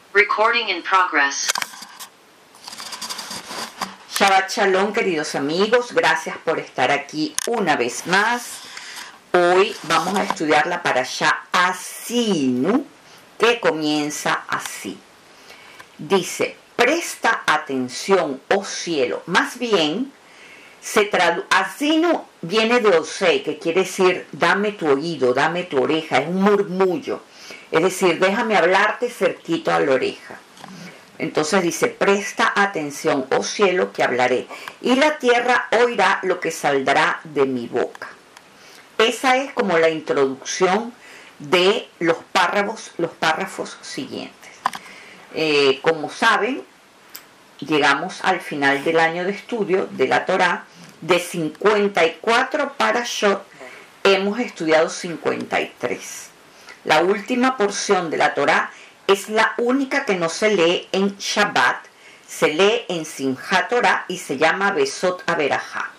Recording in progress. Shabbat Shalom, queridos amigos, gracias por estar aquí una vez más. Hoy vamos a estudiar la parashá Asinu, que comienza así. Dice, presta atención, oh cielo. Más bien, Asinu viene de Osei, que quiere decir, dame tu oído, dame tu oreja, es un murmullo. Es decir, déjame hablarte cerquito a la oreja. Entonces dice, presta atención, oh cielo, que hablaré, y la tierra oirá lo que saldrá de mi boca. Esa es como la introducción de los párrafos siguientes. Como saben, llegamos al final del año de estudio de la Torá. De 54 parashot, hemos estudiado 53. La última porción de la Torá es la única que no se lee en Shabbat, se lee en Simchat Torah y se llama Besot Averajá.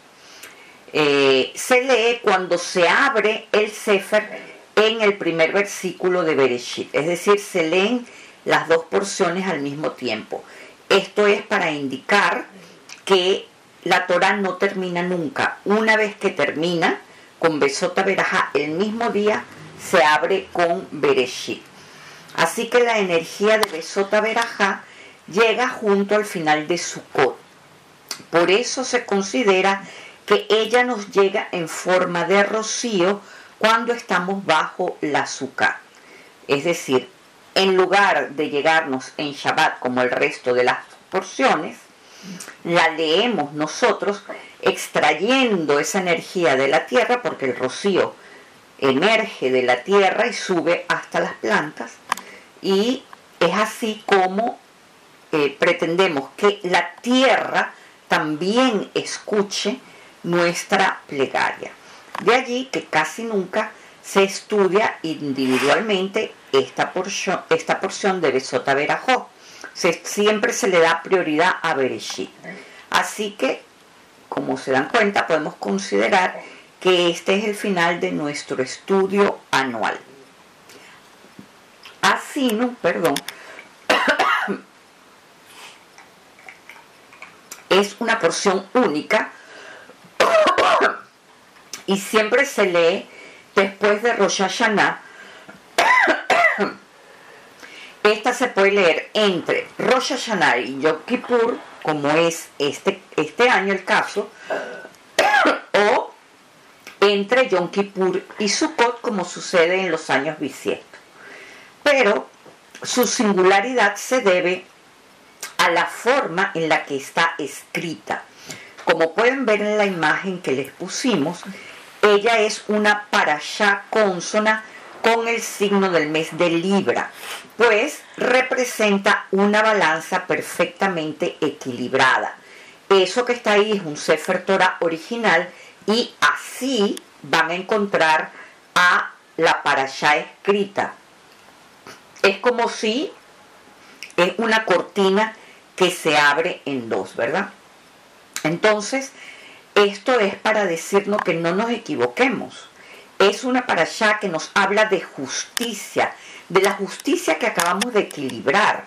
Se lee cuando se abre el Sefer en el primer versículo de Bereshit, es decir, se leen las dos porciones al mismo tiempo. Esto es para indicar que la Torá no termina nunca. Una vez que termina con Besot Averajá, el mismo día se abre con Bereshit. Así que la energía de Besot Averajá llega junto al final de Sukkot. Por eso se considera que ella nos llega en forma de rocío cuando estamos bajo la Sukkah. Es decir, en lugar de llegarnos en Shabbat como el resto de las porciones, la leemos nosotros extrayendo esa energía de la tierra, porque el rocío emerge de la tierra y sube hasta las plantas. Y es así como pretendemos que la tierra también escuche nuestra plegaria. De allí que casi nunca se estudia individualmente esta porción de Besot Averajá. Siempre se le da prioridad a Bereshit. Así que, como se dan cuenta, podemos considerar que este es el final de nuestro estudio anual. Asinu, es una porción única y siempre se lee después de Rosh Hashanah. Esta se puede leer entre Rosh Hashanah y Yom Kippur, como es este año el caso, o entre Yom Kippur y Sukkot, como sucede en los años bisiestos. Pero su singularidad se debe a la forma en la que está escrita. Como pueden ver en la imagen que les pusimos, ella es una parashá consona con el signo del mes de Libra, pues representa una balanza perfectamente equilibrada. Eso que está ahí es un Sefer Torah original, y así van a encontrar a la parashá escrita. Es como si es una cortina que se abre en dos, ¿verdad? Entonces, esto es para decirnos que no nos equivoquemos. Es una parashá que nos habla de justicia, de la justicia que acabamos de equilibrar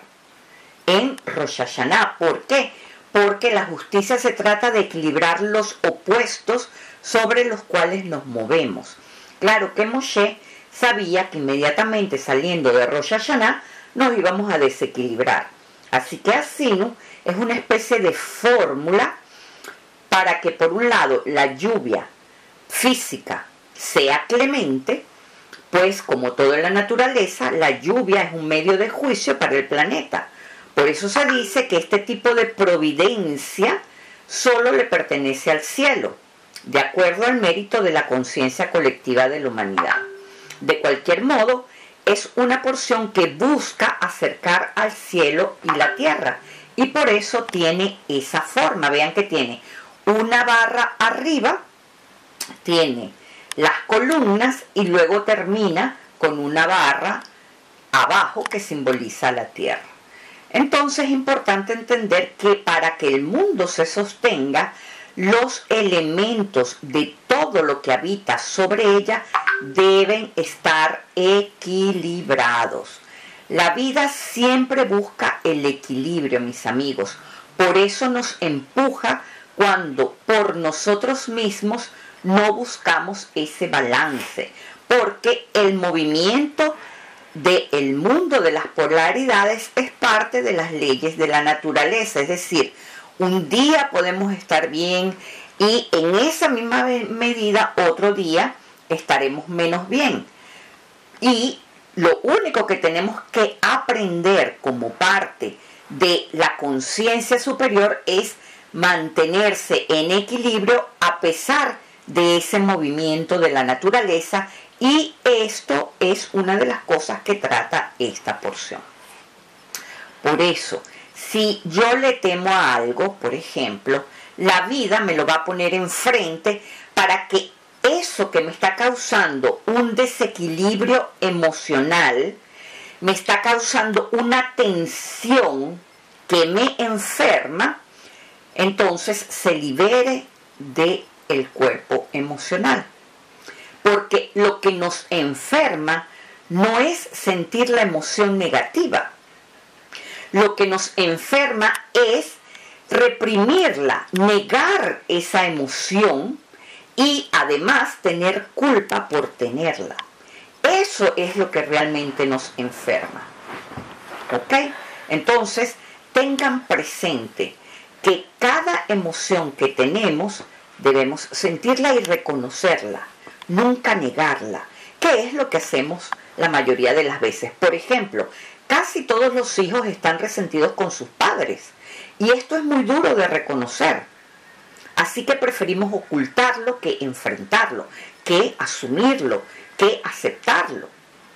en Rosh Hashanah. ¿Por qué? Porque la justicia se trata de equilibrar los opuestos sobre los cuales nos movemos. Claro que Moshe sabía que inmediatamente saliendo de Rosh Hashanah nos íbamos a desequilibrar. Así que Asinu es una especie de fórmula para que, por un lado, la lluvia física sea clemente, pues como todo en la naturaleza, la lluvia es un medio de juicio para el planeta. Por eso se dice que este tipo de providencia solo le pertenece al cielo, de acuerdo al mérito de la conciencia colectiva de la humanidad. De cualquier modo, es una porción que busca acercar al cielo y la tierra, y por eso tiene esa forma. Vean que tiene una barra arriba, tiene las columnas y luego termina con una barra abajo que simboliza la tierra. Entonces es importante entender que para que el mundo se sostenga, los elementos de todo lo que habita sobre ella deben estar equilibrados. La vida siempre busca el equilibrio, mis amigos. Por eso nos empuja cuando por nosotros mismos no buscamos ese balance. Porque el movimiento del mundo de las polaridades es parte de las leyes de la naturaleza. Es decir, un día podemos estar bien y en esa misma medida otro día estaremos menos bien. Y lo único que tenemos que aprender como parte de la conciencia superior es mantenerse en equilibrio a pesar de ese movimiento de la naturaleza, y esto es una de las cosas que trata esta porción. Por eso, si yo le temo a algo, por ejemplo, la vida me lo va a poner enfrente para que eso que me está causando un desequilibrio emocional, me está causando una tensión que me enferma, entonces se libere del cuerpo emocional. Porque lo que nos enferma no es sentir la emoción negativa. Lo que nos enferma es reprimirla, negar esa emoción y además tener culpa por tenerla. Eso es lo que realmente nos enferma. ¿Ok? Entonces, tengan presente que cada emoción que tenemos debemos sentirla y reconocerla, nunca negarla, que es lo que hacemos la mayoría de las veces. Por ejemplo, casi todos los hijos están resentidos con sus padres y esto es muy duro de reconocer. Así que preferimos ocultarlo que enfrentarlo, que asumirlo, que aceptarlo.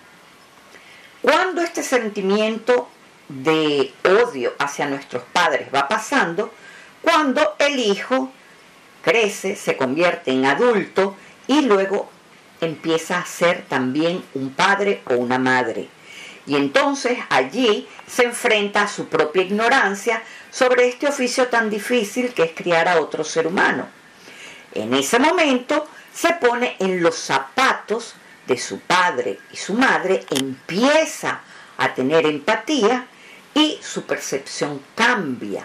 Cuando este sentimiento de odio hacia nuestros padres va pasando, cuando el hijo crece, se convierte en adulto y luego empieza a ser también un padre o una madre. Y entonces allí se enfrenta a su propia ignorancia sobre este oficio tan difícil que es criar a otro ser humano. En ese momento se pone en los zapatos de su padre y su madre, empieza a tener empatía y su percepción cambia.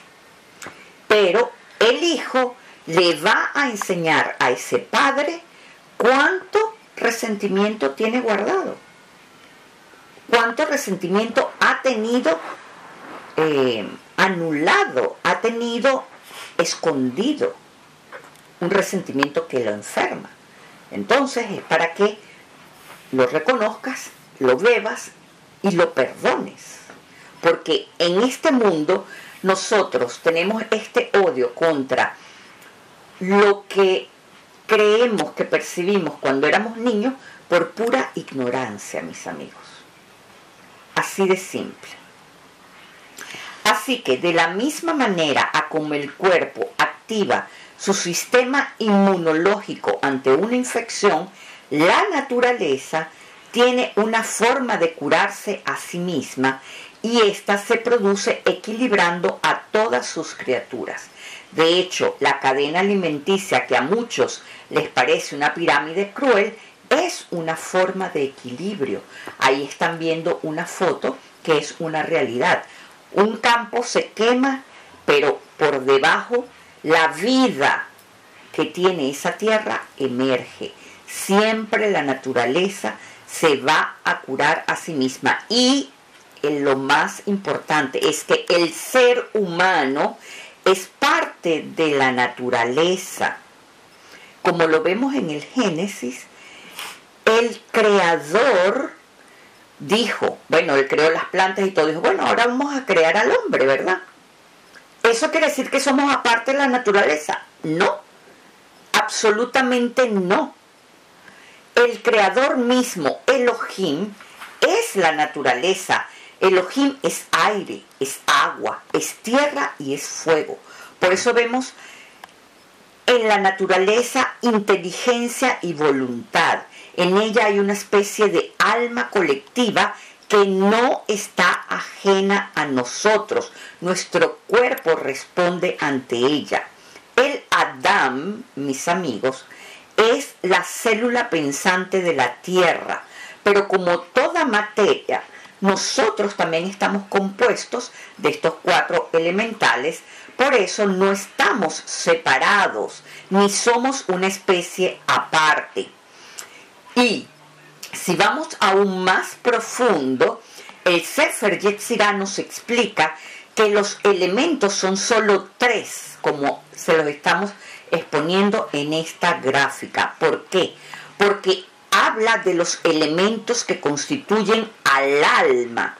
Pero el hijo le va a enseñar a ese padre cuánto resentimiento tiene guardado, cuánto resentimiento ha tenido anulado, ha tenido escondido, un resentimiento que lo enferma. Entonces es para que lo reconozcas, lo bebas y lo perdones. Porque en este mundo nosotros tenemos este odio contra lo que creemos que percibimos cuando éramos niños por pura ignorancia, mis amigos. Así de simple. Así que de la misma manera a como el cuerpo activa su sistema inmunológico ante una infección, la naturaleza tiene una forma de curarse a sí misma y ésta se produce equilibrando a todas sus criaturas. De hecho, la cadena alimenticia, que a muchos les parece una pirámide cruel, es una forma de equilibrio. Ahí están viendo una foto que es una realidad. Un campo se quema, pero por debajo la vida que tiene esa tierra emerge. Siempre la naturaleza se va a curar a sí misma. Y lo más importante es que el ser humano es parte de la naturaleza. Como lo vemos en el Génesis, el creador dijo, bueno, él creó las plantas y todo, dijo, bueno, ahora vamos a crear al hombre, ¿verdad? ¿Eso quiere decir que somos aparte de la naturaleza? No, absolutamente no. El creador mismo, Elohim, es la naturaleza. Elohim es aire, es agua, es tierra y es fuego. Por eso vemos en la naturaleza inteligencia y voluntad. En ella hay una especie de alma colectiva que no está ajena a nosotros. Nuestro cuerpo responde ante ella. El Adam, mis amigos, es la célula pensante de la tierra, pero como toda materia, nosotros también estamos compuestos de estos 4 elementales, por eso no estamos separados, ni somos una especie aparte. Y si vamos aún más profundo, el Sefer Yetzirah nos explica que los elementos son solo 3, como se los estamos exponiendo en esta gráfica. ¿Por qué? Porque habla de los elementos que constituyen al alma.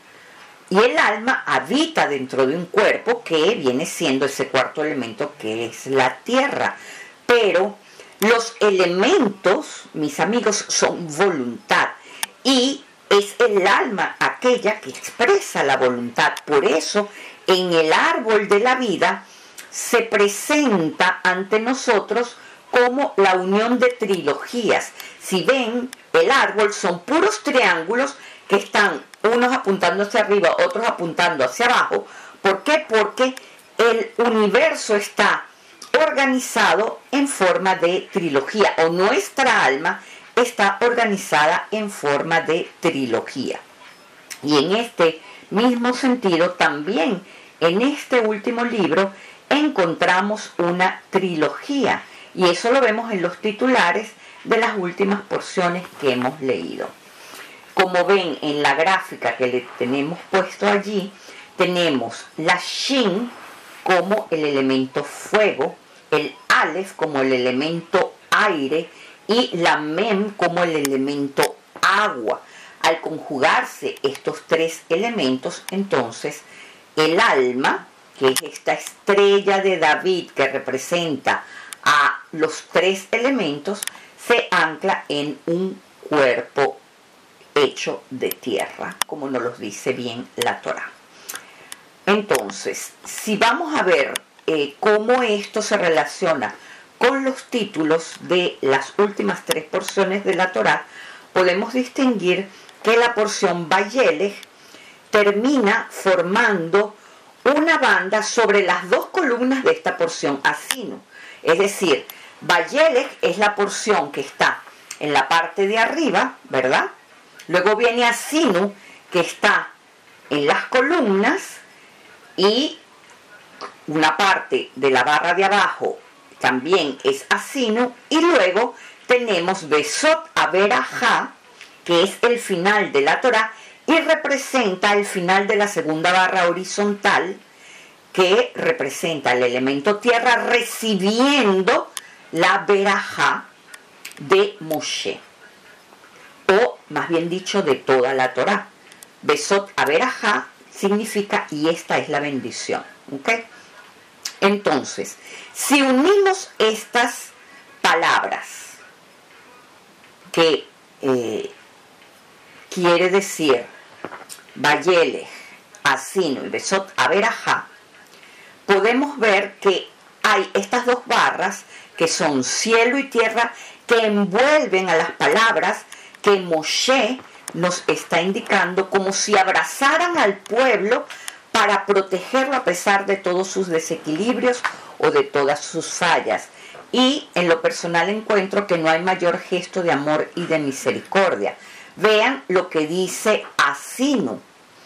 Y el alma habita dentro de un cuerpo que viene siendo ese 4º elemento, que es la tierra. Pero los elementos, mis amigos, son voluntad. Y es el alma aquella que expresa la voluntad. Por eso, en el árbol de la vida se presenta ante nosotros como la unión de trilogías. Si ven, el árbol son puros triángulos que están unos apuntando hacia arriba, otros apuntando hacia abajo. ¿Por qué? Porque el universo está organizado en forma de trilogía, o nuestra alma está organizada en forma de trilogía. Y en este mismo sentido, también en este último libro encontramos una trilogía, y eso lo vemos en los titulares de las últimas porciones que hemos leído. Como ven en la gráfica que le tenemos puesto allí, tenemos la Shin como el elemento fuego, el Aleph como el elemento aire y la Mem como el elemento agua. Al conjugarse estos 3 elementos, entonces el alma, que es esta estrella de David que representa a los 3 elementos, se ancla en un cuerpo hecho de tierra, como nos lo dice bien la Torá. Entonces, si vamos a ver cómo esto se relaciona con los títulos de las últimas 3 porciones de la Torá, podemos distinguir que la porción Vayelech termina formando una banda sobre las 2 columnas de esta porción Asinu. Es decir, Vayelech es la porción que está en la parte de arriba, ¿verdad? Luego viene Asinu, que está en las columnas, y una parte de la barra de abajo también es Asinu, y luego tenemos Besot Averajá, que es el final de la Torá, y representa el final de la segunda barra horizontal, que representa el elemento tierra recibiendo la Berajá de Moshe, o más bien dicho, de toda la Torá. Besot Averajá significa y esta es la bendición. ¿Ok? Entonces, si unimos estas palabras, que quiere decir Vayelech, Asinu y Besot Averajá, podemos ver que hay estas 2 barras que son cielo y tierra, que envuelven a las palabras que Moshe nos está indicando, como si abrazaran al pueblo para protegerlo a pesar de todos sus desequilibrios o de todas sus fallas. Y en lo personal encuentro que no hay mayor gesto de amor y de misericordia. Vean lo que dice Asinu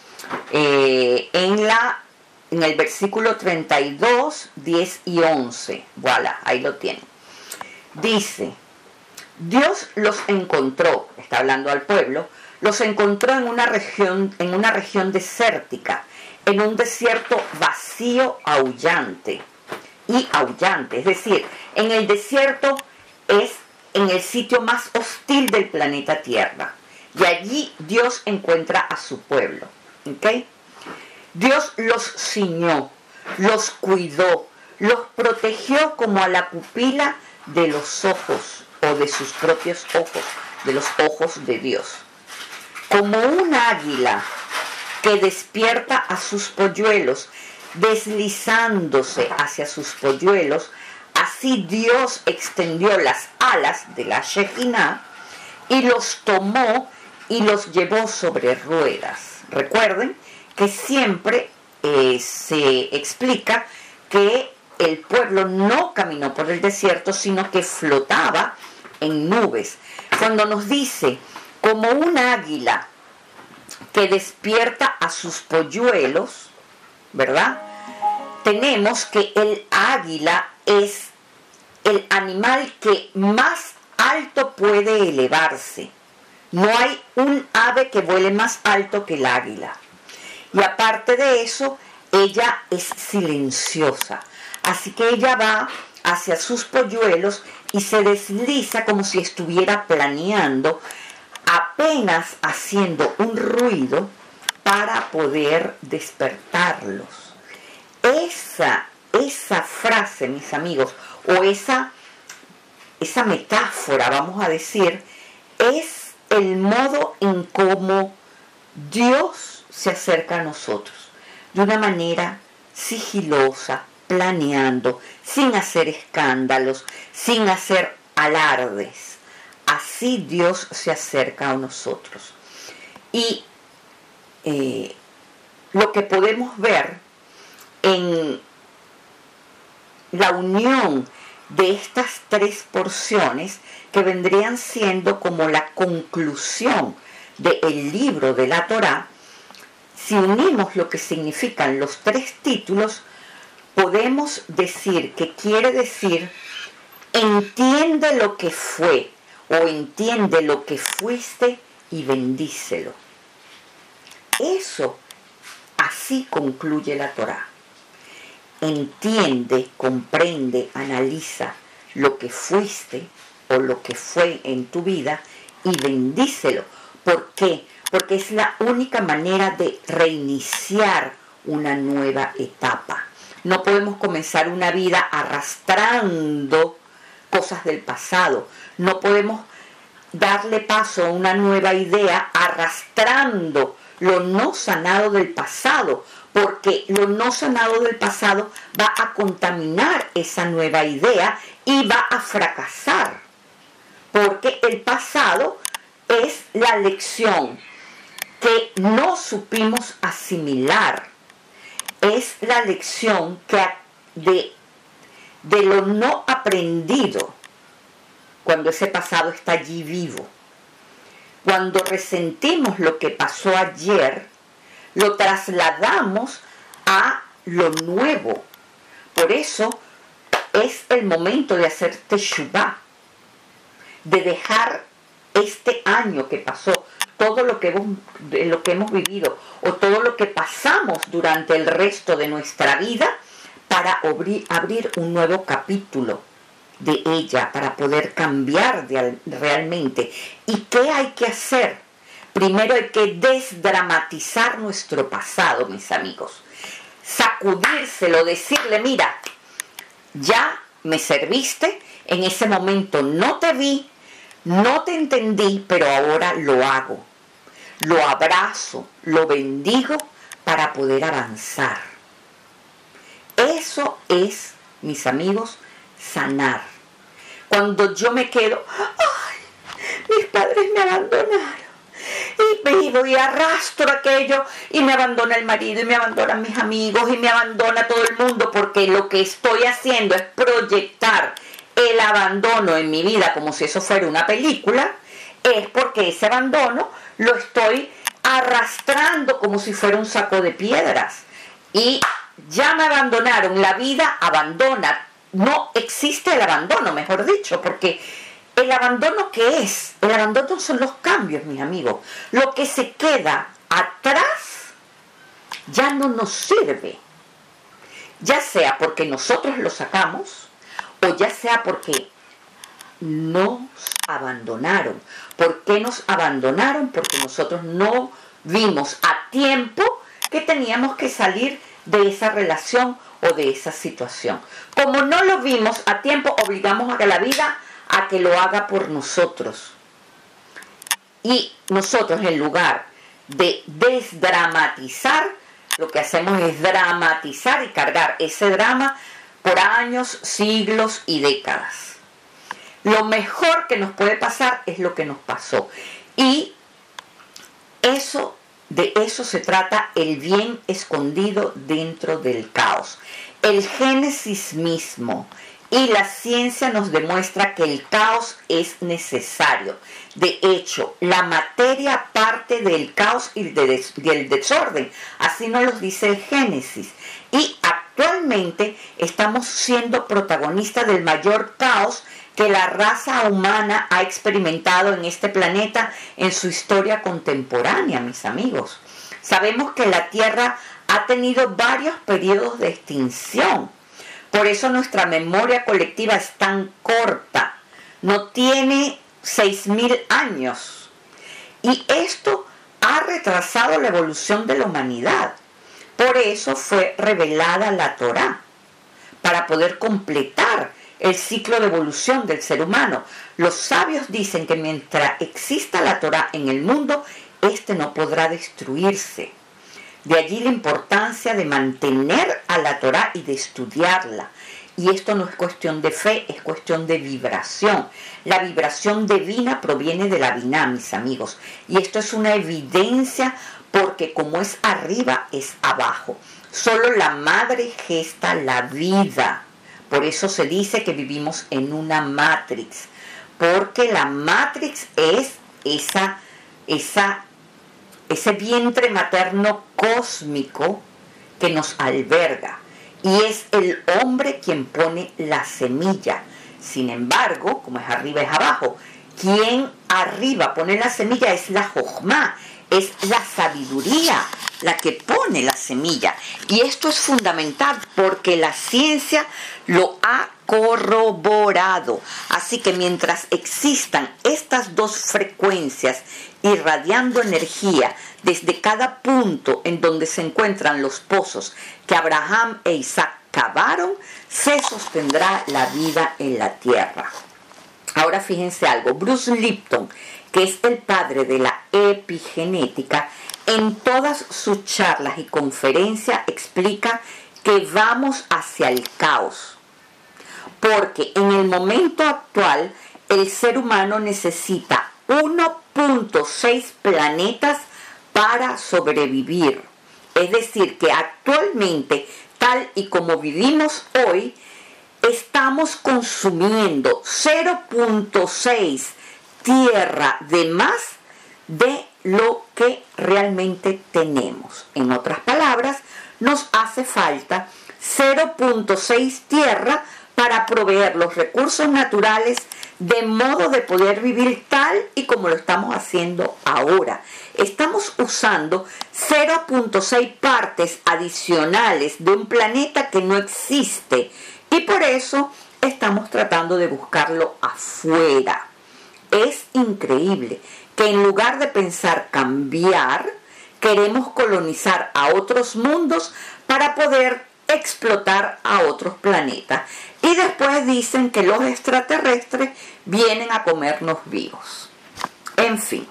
en el versículo 32, 10 y 11. Voilà, ahí lo tienen. Dice: Dios los encontró, está hablando al pueblo, los encontró en una región desértica, en un desierto vacío, aullante, es decir, en el desierto es en el sitio más hostil del planeta Tierra, y allí Dios encuentra a su pueblo. ¿Okay? Dios los ciñó, los cuidó, los protegió como a la pupila de los ojos, o de sus propios ojos, de los ojos de Dios. Como un águila que despierta a sus polluelos, deslizándose hacia sus polluelos, así Dios extendió las alas de la Shekinah y los tomó y los llevó sobre ruedas. Recuerden que siempre se explica que el pueblo no caminó por el desierto, sino que flotaba en nubes. Cuando nos dice como un águila que despierta a sus polluelos, ¿verdad? Tenemos que el águila es el animal que más alto puede elevarse. No hay un ave que vuele más alto que el águila. Y aparte de eso, ella es silenciosa. Así que ella va hacia sus polluelos y se desliza como si estuviera planeando, apenas haciendo un ruido para poder despertarlos. Esa frase, mis amigos, o esa metáfora, vamos a decir, es el modo en cómo Dios se acerca a nosotros, de una manera sigilosa, planeando, sin hacer escándalos, sin hacer alardes. Así Dios se acerca a nosotros. Y lo que podemos ver en la unión de estas tres porciones, que vendrían siendo como la conclusión del libro de la Torá, si unimos lo que significan los tres títulos, podemos decir que quiere decir entiende lo que fue o entiende lo que fuiste y bendícelo. Eso, así concluye la Torá. Entiende, comprende, analiza lo que fuiste o lo que fue en tu vida y bendícelo. ¿Por qué? Porque es la única manera de reiniciar una nueva etapa. No podemos comenzar una vida arrastrando cosas del pasado. No podemos darle paso a una nueva idea arrastrando lo no sanado del pasado, porque lo no sanado del pasado va a contaminar esa nueva idea y va a fracasar, porque el pasado es la lección que no supimos asimilar, es la lección que de lo no aprendido, cuando ese pasado está allí vivo. Cuando resentimos lo que pasó ayer, lo trasladamos a lo nuevo. Por eso es el momento de hacer teshuvá, de dejar este año que pasó, todo lo que hemos vivido o todo lo que pasamos durante el resto de nuestra vida, para abrir un nuevo capítulo de ella, para poder cambiar realmente. ¿Y qué hay que hacer? Primero hay que desdramatizar nuestro pasado, mis amigos. Sacudírselo, decirle, mira, ya me serviste, en ese momento no te vi, no te entendí, pero ahora lo hago. Lo abrazo, lo bendigo para poder avanzar. Eso es, mis amigos, sanar. Cuando yo me quedo, ¡ay! Mis padres me abandonaron. Y vivo y arrastro aquello, y me abandona el marido, y me abandonan mis amigos, y me abandona todo el mundo, porque lo que estoy haciendo es proyectar el abandono en mi vida como si eso fuera una película. Es porque ese abandono lo estoy arrastrando como si fuera un saco de piedras. Y ya me abandonaron, la vida abandona. No existe el abandono, mejor dicho, porque el abandono, ¿qué es? El abandono son los cambios, mis amigos. Lo que se queda atrás ya no nos sirve. Ya sea porque nosotros lo sacamos, o ya sea porque nos abandonaron. ¿Por qué nos abandonaron? Porque nosotros no vimos a tiempo que teníamos que salir de esa relación o de esa situación. Como no lo vimos a tiempo, obligamos a la vida a que lo haga por nosotros. Y nosotros, en lugar de desdramatizar, lo que hacemos es dramatizar y cargar ese drama por años, siglos y décadas. Lo mejor que nos puede pasar es lo que nos pasó. Y de eso se trata el bien escondido dentro del caos. El Génesis mismo y la ciencia nos demuestra que el caos es necesario. De hecho, la materia parte del caos y del desorden. Así nos lo dice el Génesis. Y actualmente estamos siendo protagonistas del mayor caos que la raza humana ha experimentado en este planeta en su historia contemporánea, mis amigos. Sabemos que la Tierra ha tenido varios periodos de extinción. Por eso nuestra memoria colectiva es tan corta. No tiene 6.000 años. Y esto ha retrasado la evolución de la humanidad. Por eso fue revelada la Torá, para poder completar el ciclo de evolución del ser humano. Los sabios dicen que mientras exista la Torá en el mundo, este no podrá destruirse. De allí la importancia de mantener a la Torá y de estudiarla. Y esto no es cuestión de fe, es cuestión de vibración. La vibración divina proviene de la Biná, mis amigos. Y esto es una evidencia porque como es arriba, es abajo. Solo la madre gesta la vida. Por eso se dice que vivimos en una matrix. Porque la matrix es ese vientre materno cósmico que nos alberga. Y es el hombre quien pone la semilla. Sin embargo, como es arriba es abajo, quien arriba pone la semilla es la Jochma, es la sabiduría la que pone la semilla. Y esto es fundamental porque la ciencia lo ha corroborado. Así que mientras existan estas dos frecuencias irradiando energía desde cada punto en donde se encuentran los pozos que Abraham e Isaac cavaron, se sostendrá la vida en la tierra. Ahora fíjense algo, Bruce Lipton, que es el padre de la epigenética, en todas sus charlas y conferencias explica que vamos hacia el caos. Porque en el momento actual el ser humano necesita 1.6 planetas para sobrevivir. Es decir, que actualmente, tal y como vivimos hoy, estamos consumiendo 0.6 tierra de más de lo que realmente tenemos. En otras palabras, nos hace falta 0.6 tierra para proveer los recursos naturales de modo de poder vivir tal y como lo estamos haciendo ahora. Estamos usando 0.6 partes adicionales de un planeta que no existe y por eso estamos tratando de buscarlo afuera. Es increíble que en lugar de pensar cambiar, queremos colonizar a otros mundos para poder explotar a otros planetas. Y después dicen que los extraterrestres vienen a comernos vivos. En fin,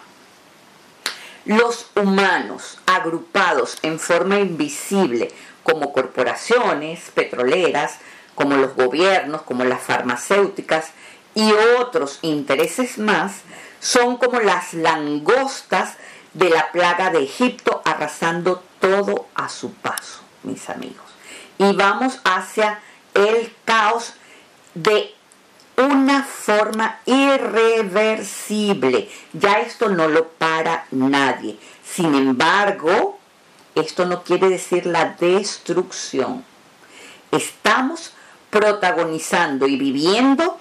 los humanos agrupados en forma invisible como corporaciones petroleras, como los gobiernos, como las farmacéuticas y otros intereses más, son como las langostas de la plaga de Egipto arrasando todo a su paso, mis amigos. Y vamos hacia el caos de una forma irreversible. Ya esto no lo para nadie. Sin embargo, esto no quiere decir la destrucción. Estamos protagonizando y viviendo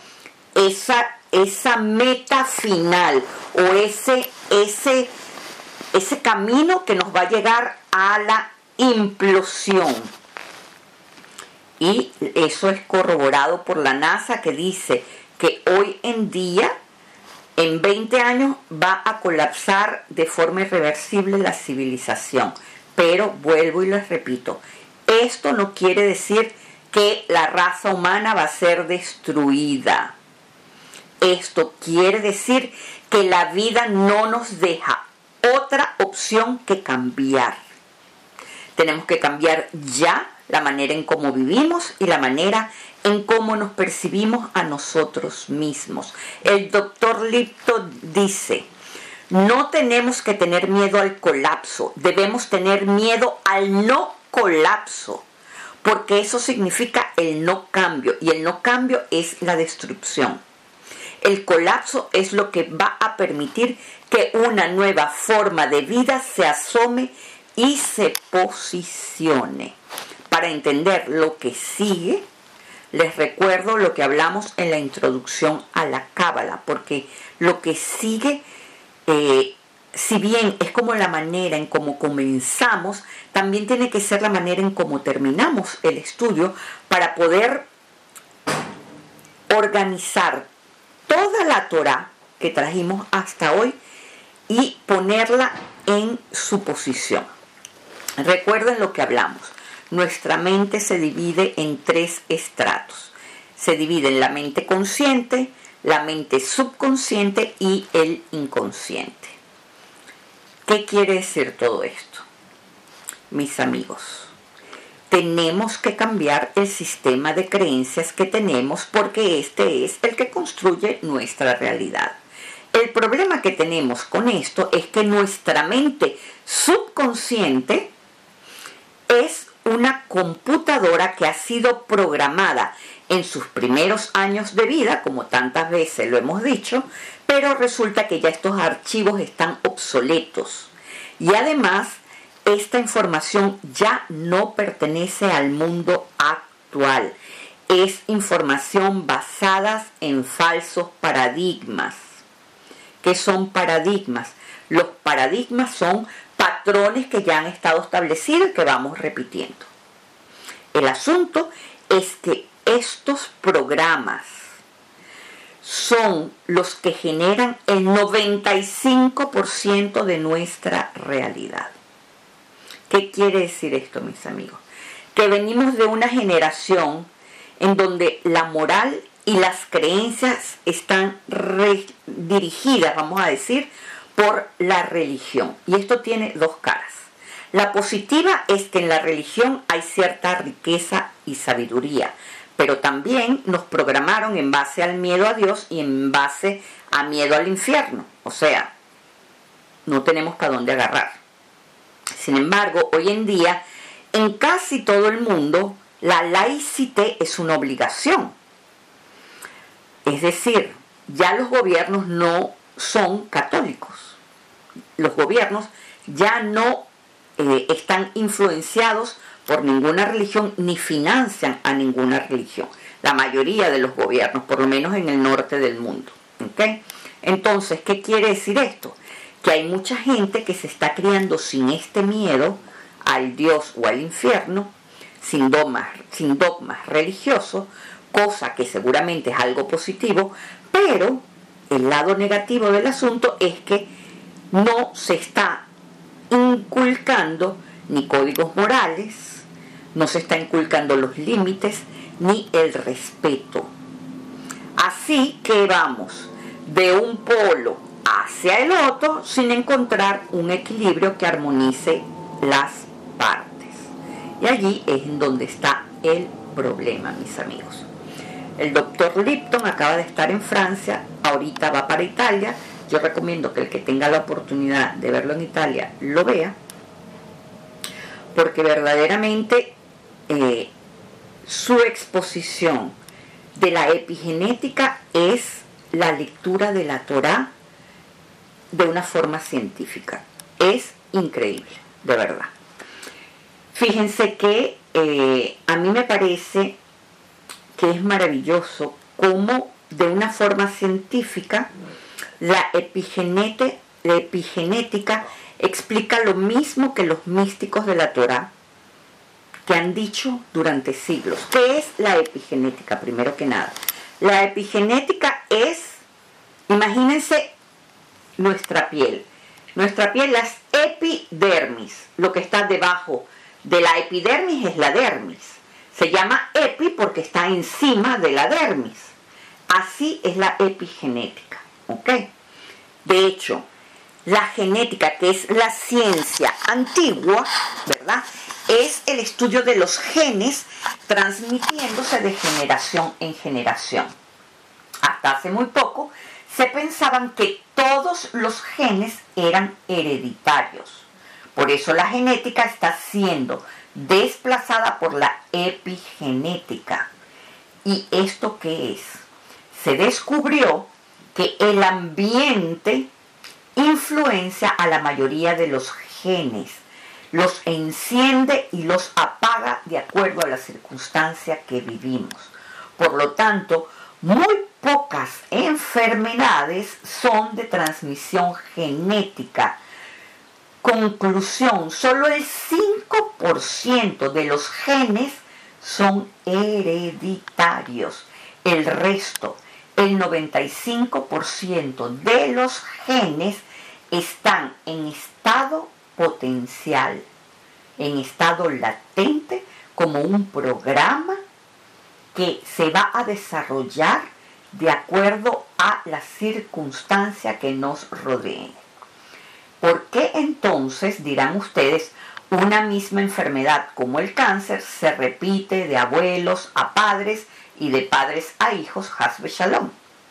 esa meta final o ese camino que nos va a llegar a la implosión. Y eso es corroborado por la NASA, que dice que hoy en día, en 20 años, va a colapsar de forma irreversible la civilización. Pero vuelvo y les repito, esto no quiere decir que la raza humana va a ser destruida. Esto quiere decir que la vida no nos deja otra opción que cambiar. Tenemos que cambiar ya la manera en cómo vivimos y la manera en cómo nos percibimos a nosotros mismos. El doctor Lipton dice, no tenemos que tener miedo al colapso, debemos tener miedo al no colapso, porque eso significa el no cambio, y el no cambio es la destrucción. El colapso es lo que va a permitir que una nueva forma de vida se asome y se posicione. Para entender lo que sigue, les recuerdo lo que hablamos en la introducción a la Cábala, porque lo que sigue, si bien es como la manera en cómo comenzamos, también tiene que ser la manera en cómo terminamos el estudio para poder organizar toda la Torá que trajimos hasta hoy y ponerla en su posición. Recuerden lo que hablamos. Nuestra mente se divide en 3 estratos. Se divide en la mente consciente, la mente subconsciente y el inconsciente. ¿Qué quiere decir todo esto? Mis amigos, tenemos que cambiar el sistema de creencias que tenemos porque este es el que construye nuestra realidad. El problema que tenemos con esto es que nuestra mente subconsciente es una computadora que ha sido programada en sus primeros años de vida, como tantas veces lo hemos dicho, pero resulta que ya estos archivos están obsoletos. Y además, esta información ya no pertenece al mundo actual. Es información basada en falsos paradigmas. ¿Qué son paradigmas? Los paradigmas son patrones que ya han estado establecidos y que vamos repitiendo. El asunto es que estos programas son los que generan el 95% de nuestra realidad. ¿Qué quiere decir esto, mis amigos? Que venimos de una generación en donde la moral y las creencias están dirigidas, vamos a decir, por la religión. Y esto tiene 2 caras. La positiva es que en la religión hay cierta riqueza y sabiduría, pero también nos programaron en base al miedo a Dios y en base a miedo al infierno. O sea, no tenemos para dónde agarrar. Sin embargo, hoy en día, en casi todo el mundo, la laicité es una obligación. Es decir, ya los gobiernos no son católicos. Los gobiernos ya no están influenciados por ninguna religión ni financian a ninguna religión. La mayoría de los gobiernos, por lo menos en el norte del mundo. ¿Okay? Entonces, ¿qué quiere decir esto? Que hay mucha gente que se está criando sin este miedo al Dios o al infierno, sin dogmas religiosos, cosa que seguramente es algo positivo, pero el lado negativo del asunto es que no se está inculcando ni códigos morales, no se está inculcando los límites, ni el respeto. Así que vamos de un polo hacia el otro sin encontrar un equilibrio que armonice las partes. Y allí es en donde está el problema, mis amigos. El doctor Lipton acaba de estar en Francia, ahorita va para Italia. Yo recomiendo que el que tenga la oportunidad de verlo en Italia lo vea, porque verdaderamente su exposición de la epigenética es la lectura de la Torá de una forma científica. Es increíble, de verdad. Fíjense que a mí me parece que es maravilloso cómo de una forma científica la epigenética explica lo mismo que los místicos de la Torá que han dicho durante siglos. ¿Qué es la epigenética? Primero que nada, la epigenética es, imagínense nuestra piel, las epidermis, lo que está debajo de la epidermis es la dermis. Se llama epi porque está encima de la dermis. Así es la epigenética, ¿ok? De hecho, la genética, que es la ciencia antigua, ¿verdad?, es el estudio de los genes transmitiéndose de generación en generación. Hasta hace muy poco se pensaban que todos los genes eran hereditarios. Por eso la genética está siendo desplazada por la epigenética. ¿Y esto qué es? Se descubrió que el ambiente influencia a la mayoría de los genes, los enciende y los apaga de acuerdo a la circunstancia que vivimos. Por lo tanto, muy pocas enfermedades son de transmisión genética. Conclusión, solo el 5% de los genes son hereditarios. El resto, el 95% de los genes están en estado potencial, en estado latente, como un programa que se va a desarrollar de acuerdo a la circunstancia que nos rodee. ¿Por qué entonces, dirán ustedes, una misma enfermedad como el cáncer se repite de abuelos a padres y de padres a hijos, Haz Shalom?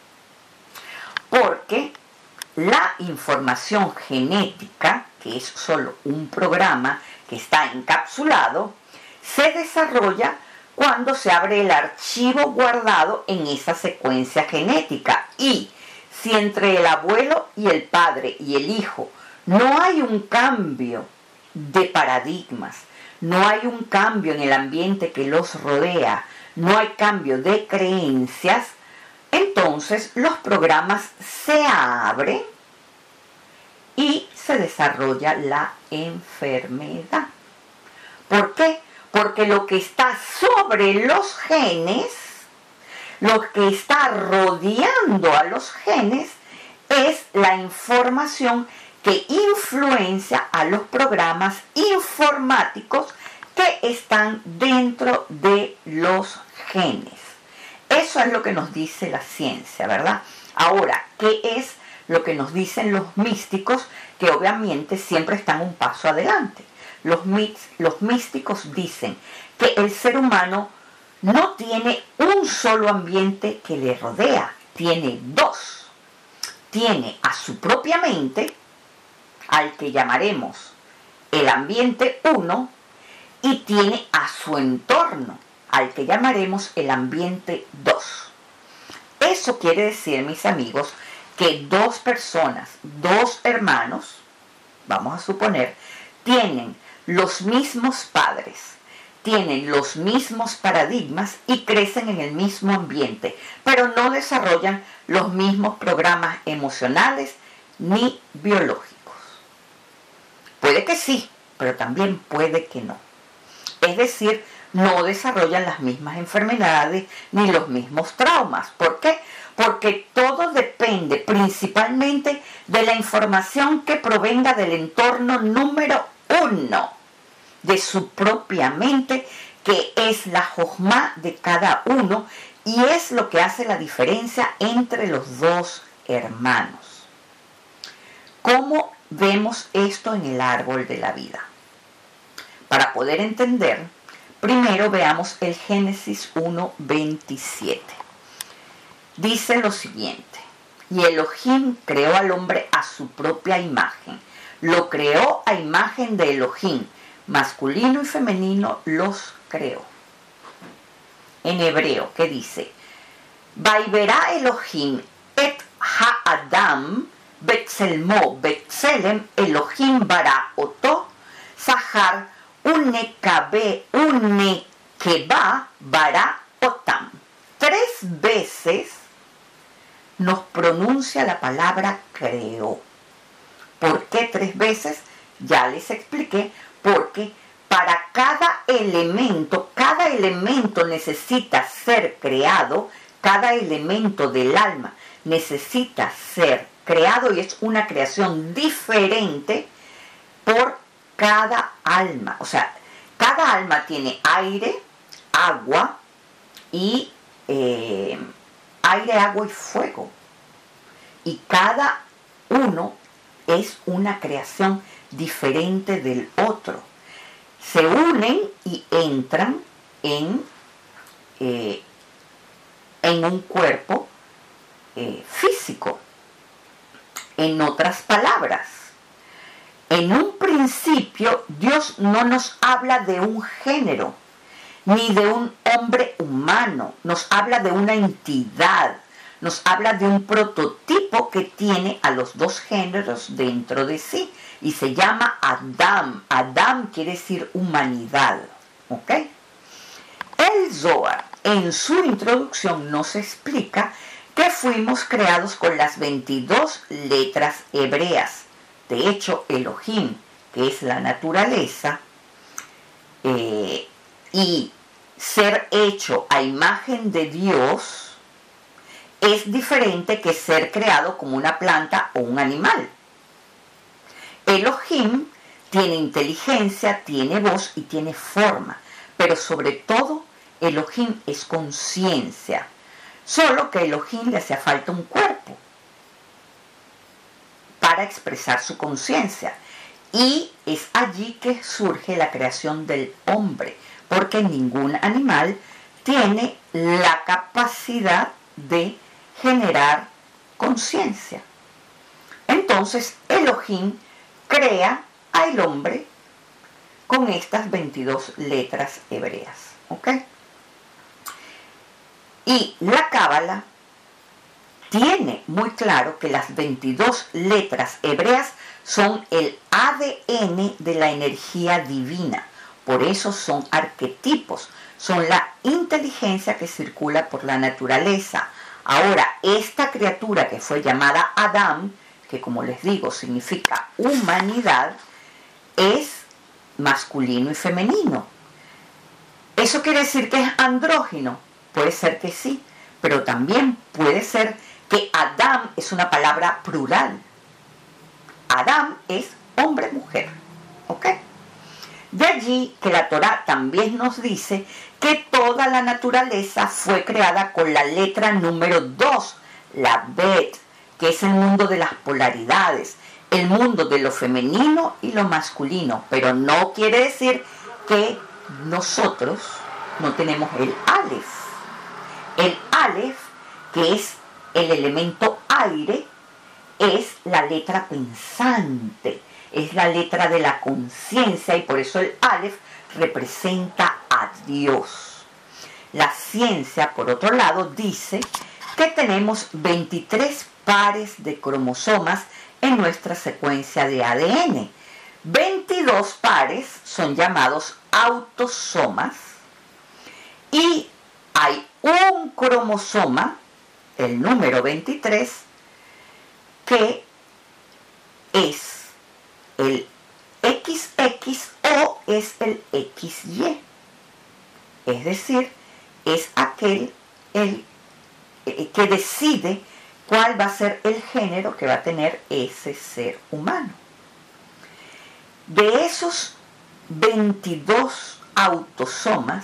Porque la información genética, que es solo un programa que está encapsulado, se desarrolla cuando se abre el archivo guardado en esa secuencia genética. Y si entre el abuelo y el padre y el hijo no hay un cambio de paradigmas, no hay un cambio en el ambiente que los rodea, no hay cambio de creencias, entonces los programas se abren y se desarrolla la enfermedad. ¿Por qué? Porque lo que está sobre los genes, lo que está rodeando a los genes, es la información que influencia a los programas informáticos que están dentro de los genes. Eso es lo que nos dice la ciencia, ¿verdad? Ahora, ¿qué es lo que nos dicen los místicos? Que obviamente siempre están un paso adelante. Los místicos dicen que el ser humano no tiene un solo ambiente que le rodea, tiene dos. Tiene a su propia mente, al que llamaremos el ambiente 1, y tiene a su entorno, al que llamaremos el ambiente 2. Eso quiere decir, mis amigos, que dos personas, dos hermanos, vamos a suponer, tienen los mismos padres, tienen los mismos paradigmas y crecen en el mismo ambiente, pero no desarrollan los mismos programas emocionales ni biológicos. Puede que sí, pero también puede que no. Es decir, no desarrollan las mismas enfermedades ni los mismos traumas. ¿Por qué? Porque todo depende principalmente de la información que provenga del entorno número 1, de su propia mente, que es la jojma de cada uno y es lo que hace la diferencia entre los dos hermanos. ¿Cómo vemos esto en el árbol de la vida? Para poder entender, primero veamos el Génesis 1:27. Dice lo siguiente: y Elohim creó al hombre a su propia imagen. Lo creó a imagen de Elohim, masculino y femenino los creó. En hebreo, ¿qué dice? Vaiverá Elohim et ha-adam betzelmo betzelem Elohim bara oto zahar unekeba bara otam. 3 veces nos pronuncia la palabra creó. ¿Por qué 3 veces? Ya les expliqué. Porque para cada elemento necesita ser creado, cada elemento del alma necesita ser creado y es una creación diferente por cada alma. O sea, cada alma tiene aire, agua y aire, agua y fuego. Y cada uno es una creación diferente del otro. Se unen y entran en un cuerpo físico. En otras palabras, En un principio, Dios no nos habla de un género, ni de un hombre humano, nos habla de una entidad, nos habla de un prototipo que tiene a los dos géneros dentro de sí y se llama Adam. Adam quiere decir humanidad, ¿ok? El Zohar en su introducción nos explica que fuimos creados con las 22 letras hebreas. De hecho, Elohim, que es la naturaleza, y ser hecho a imagen de Dios es diferente que ser creado como una planta o un animal. Elohim tiene inteligencia, tiene voz y tiene forma, pero sobre todo Elohim es conciencia. Solo que a Elohim le hacía falta un cuerpo para expresar su conciencia. Y es allí que surge la creación del hombre, porque ningún animal tiene la capacidad de generar conciencia. Entonces Elohim crea al hombre con estas 22 letras hebreas, ¿ok? Y la Cábala tiene muy claro que las 22 letras hebreas son el ADN de la energía divina. Por eso son arquetipos, son la inteligencia que circula por la naturaleza. Ahora, esta criatura que fue llamada Adam, que como les digo significa humanidad, es masculino y femenino. ¿Eso quiere decir que es andrógino? Puede ser que sí, pero también puede ser que Adam es una palabra plural. Adam es hombre-mujer, ¿ok? De allí que la Torá también nos dice que toda la naturaleza fue creada con la letra número 2, la Bet, que es el mundo de las polaridades, el mundo de lo femenino y lo masculino, pero no quiere decir que nosotros no tenemos el Aleph. El Aleph, que es el elemento aire, es la letra pensante, es la letra de la conciencia y por eso el Aleph representa a Dios. La ciencia, por otro lado, dice que tenemos 23 pares de cromosomas en nuestra secuencia de ADN. 22 pares son llamados autosomas y hay un cromosoma, el número 23, que es el XX o es el XY. Es decir, es aquel que decide cuál va a ser el género que va a tener ese ser humano. De esos 22 autosomas,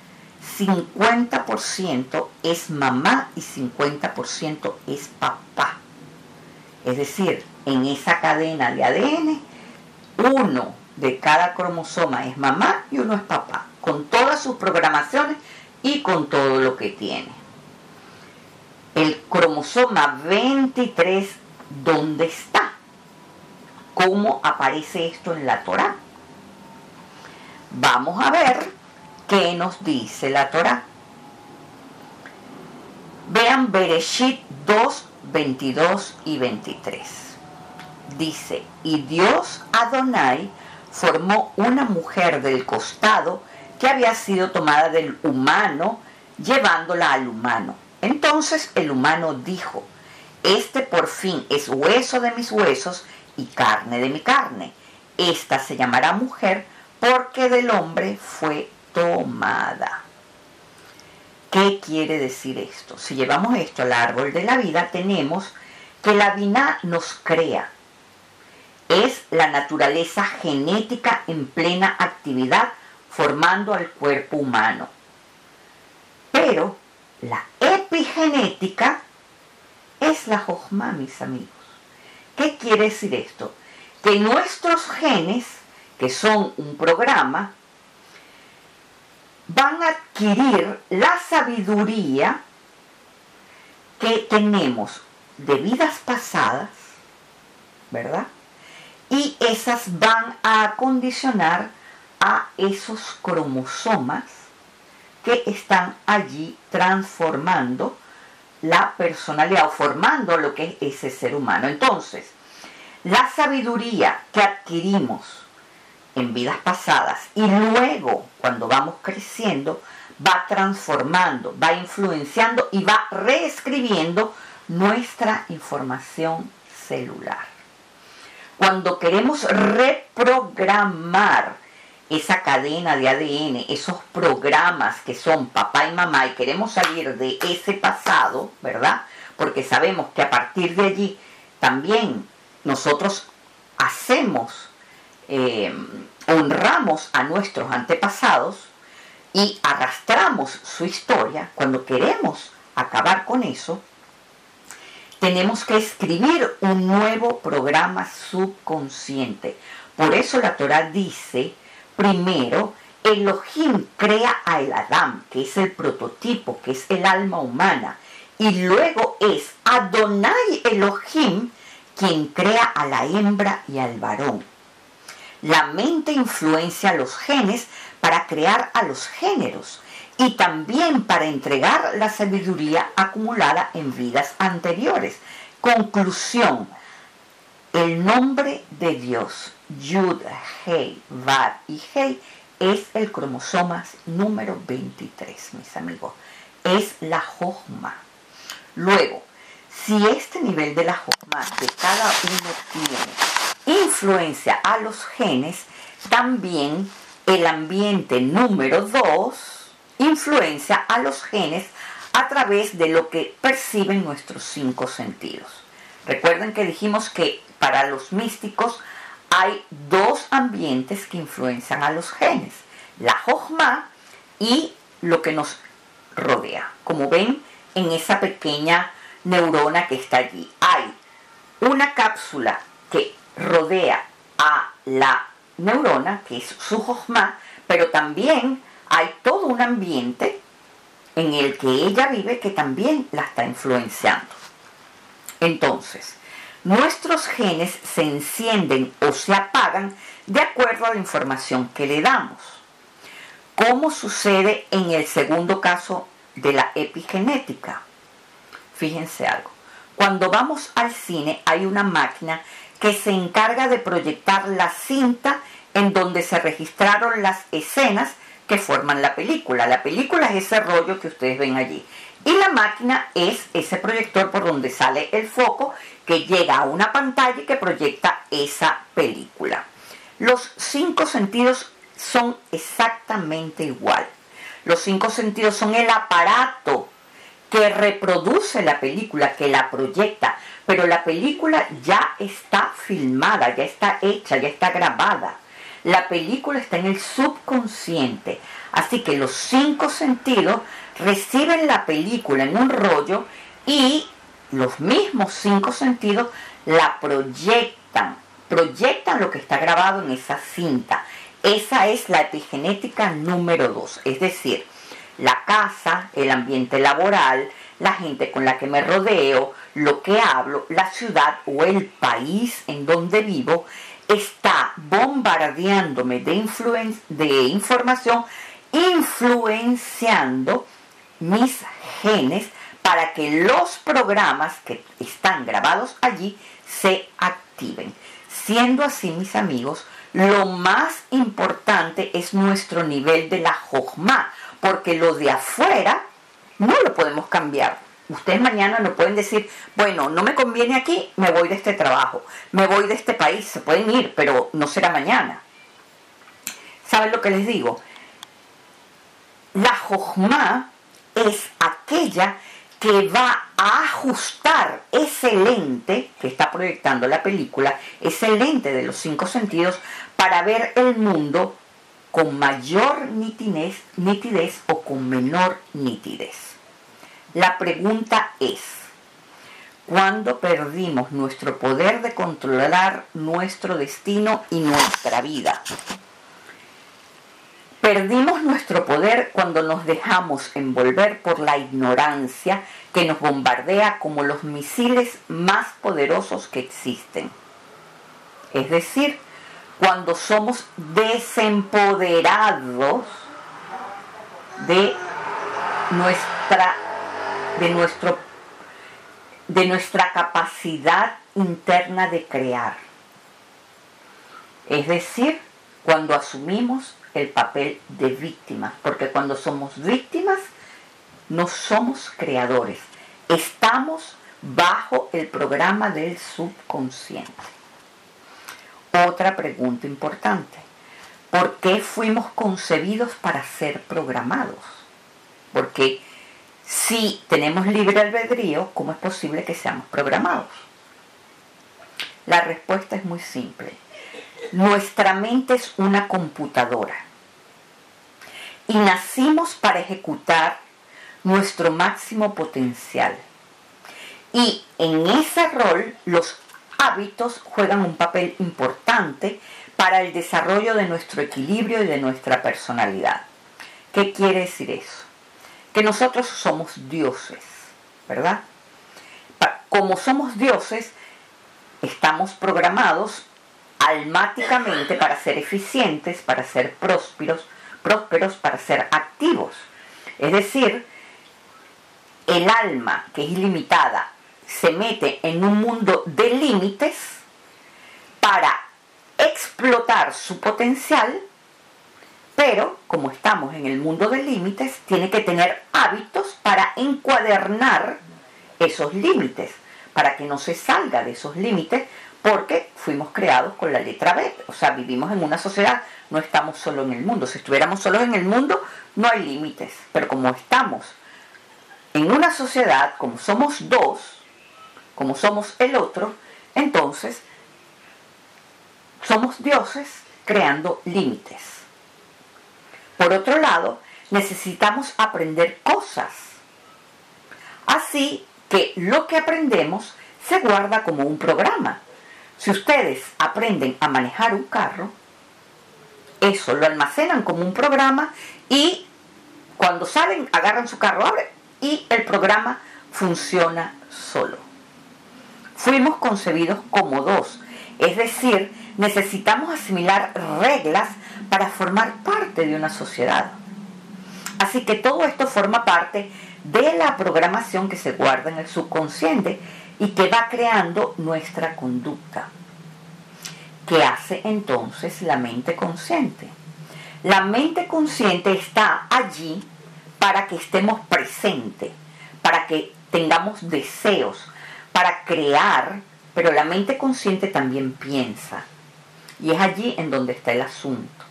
50% es mamá y 50% es papá. Es decir, en esa cadena de ADN, uno de cada cromosoma es mamá y uno es papá, con todas sus programaciones y con todo lo que tiene. El cromosoma 23, ¿dónde está? ¿Cómo aparece esto en la Torá? Vamos a ver qué nos dice la Torá. Vean Bereshit 2, 22 y 23. Dice, y Dios Adonai formó una mujer del costado que había sido tomada del humano, llevándola al humano. Entonces el humano dijo, este por fin es hueso de mis huesos y carne de mi carne. Esta se llamará mujer porque del hombre fue tomada. ¿Qué quiere decir esto? Si llevamos esto al árbol de la vida, tenemos que la Biná nos crea. Es la naturaleza genética en plena actividad formando al cuerpo humano. Pero la epigenética es la Jochma, mis amigos. ¿Qué quiere decir esto? Que nuestros genes, que son un programa, van a adquirir la sabiduría que tenemos de vidas pasadas, ¿verdad? y esas van a acondicionar a esos cromosomas que están allí transformando la personalidad o formando lo que es ese ser humano. Entonces, la sabiduría que adquirimos en vidas pasadas y luego cuando vamos creciendo va transformando, va influenciando y va reescribiendo nuestra información celular. Cuando queremos reprogramar esa cadena de ADN, esos programas que son papá y mamá, y queremos salir de ese pasado, ¿verdad? Porque sabemos que a partir de allí también nosotros honramos a nuestros antepasados y arrastramos su historia. Cuando queremos acabar con eso, tenemos que escribir un nuevo programa subconsciente. Por eso la Torá dice, primero, Elohim crea a el Adán, que es el prototipo, que es el alma humana. Y luego es Adonai Elohim quien crea a la hembra y al varón. La mente influencia los genes para crear a los géneros y también para entregar la sabiduría acumulada en vidas anteriores. Conclusión, el nombre de Dios, Yud, Hei, Vav y Hei, es el cromosoma número 23, mis amigos. Es la Jochma. Luego, si este nivel de la Jochma que cada uno tiene influencia a los genes, también el ambiente número 2 influencia a los genes a través de lo que perciben nuestros 5 sentidos. Recuerden que dijimos que para los místicos hay 2 ambientes que influencian a los genes, la Jochma y lo que nos rodea. Como ven en esa pequeña neurona que está allí, hay una cápsula que rodea a la neurona, que es su Jochma, pero también hay todo un ambiente en el que ella vive que también la está influenciando. Entonces, nuestros genes se encienden o se apagan de acuerdo a la información que le damos. ¿Cómo sucede en el segundo caso de la epigenética? Fíjense algo. Cuando vamos al cine hay una máquina que se encarga de proyectar la cinta en donde se registraron las escenas que forman la película. La película es ese rollo que ustedes ven allí. Y la máquina es ese proyector por donde sale el foco que llega a una pantalla y que proyecta esa película. Los 5 sentidos son exactamente igual. Los 5 sentidos son el aparato que reproduce la película, que la proyecta, pero la película ya está filmada, ya está hecha, ya está grabada. La película está en el subconsciente, así que los 5 sentidos reciben la película en un rollo y los mismos 5 sentidos la proyectan lo que está grabado en esa cinta. Esa es la epigenética número 2, es decir, la casa, el ambiente laboral, la gente con la que me rodeo, lo que hablo, la ciudad o el país en donde vivo está bombardeándome de información, influenciando mis genes para que los programas que están grabados allí se activen. Siendo así, mis amigos, lo más importante es nuestro nivel de la Jochma, porque lo de afuera no lo podemos cambiar. Ustedes mañana no pueden decir, bueno, no me conviene aquí, me voy de este trabajo, me voy de este país. Se pueden ir, pero no será mañana. ¿Saben lo que les digo? La Jochma es aquella que va a ajustar ese lente que está proyectando la película, ese lente de los 5 sentidos, para ver el mundo con mayor nitidez o con menor nitidez. La pregunta es, ¿cuándo perdimos nuestro poder de controlar nuestro destino y nuestra vida? Perdimos nuestro poder cuando nos dejamos envolver por la ignorancia que nos bombardea como los misiles más poderosos que existen. Es decir, cuando somos desempoderados de nuestra capacidad interna de crear. Es decir, cuando asumimos el papel de víctima, porque cuando somos víctimas no somos creadores, estamos bajo el programa del subconsciente. Otra pregunta importante: ¿por qué fuimos concebidos para ser programados? Porque si tenemos libre albedrío, ¿cómo es posible que seamos programados? La respuesta es muy simple. Nuestra mente es una computadora y nacimos para ejecutar nuestro máximo potencial. Y en ese rol los hábitos juegan un papel importante para el desarrollo de nuestro equilibrio y de nuestra personalidad. ¿Qué quiere decir eso? Que nosotros somos dioses, ¿verdad? Como somos dioses, estamos programados almáticamente para ser eficientes, para ser prósperos, para ser activos. Es decir, el alma, que es ilimitada, se mete en un mundo de límites para explotar su potencial, pero como estamos en el mundo de límites, tiene que tener hábitos para encuadernar esos límites, para que no se salga de esos límites, porque fuimos creados con la letra B. O sea, vivimos en una sociedad, no estamos solo en el mundo. Si estuviéramos solos en el mundo, no hay límites. Pero como estamos en una sociedad, como somos dos, como somos el otro, entonces somos dioses creando límites. Por otro lado, necesitamos aprender cosas. Así que lo que aprendemos se guarda como un programa. Si ustedes aprenden a manejar un carro, eso lo almacenan como un programa y cuando salen agarran su carro, abren y el programa funciona solo. Fuimos concebidos como dos, es decir, necesitamos asimilar reglas para formar parte de una sociedad. Así que todo esto forma parte de la programación que se guarda en el subconsciente y que va creando nuestra conducta. ¿Qué hace entonces la mente consciente? La mente consciente está allí para que estemos presentes, para que tengamos deseos, para crear, pero la mente consciente también piensa. Y es allí en donde está el asunto.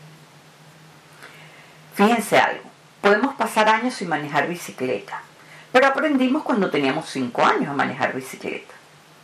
Fíjense algo, podemos pasar años sin manejar bicicleta, pero aprendimos cuando teníamos 5 años a manejar bicicleta.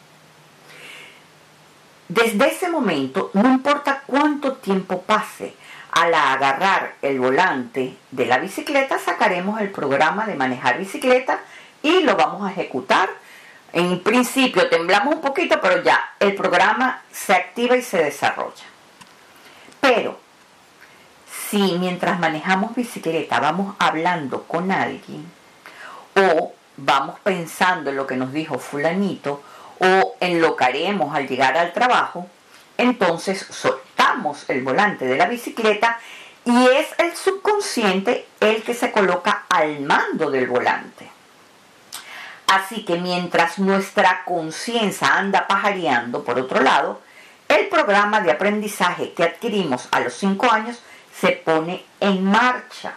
Desde ese momento, no importa cuánto tiempo pase, al agarrar el volante de la bicicleta, sacaremos el programa de manejar bicicleta y lo vamos a ejecutar. En principio temblamos un poquito, pero ya el programa se activa y se desarrolla. Pero si mientras manejamos bicicleta vamos hablando con alguien, o vamos pensando en lo que nos dijo fulanito, o en lo que haremos al llegar al trabajo, entonces soltamos el volante de la bicicleta y es el subconsciente el que se coloca al mando del volante. Así que mientras nuestra conciencia anda pajareando, por otro lado, el programa de aprendizaje que adquirimos a los 5 años se pone en marcha.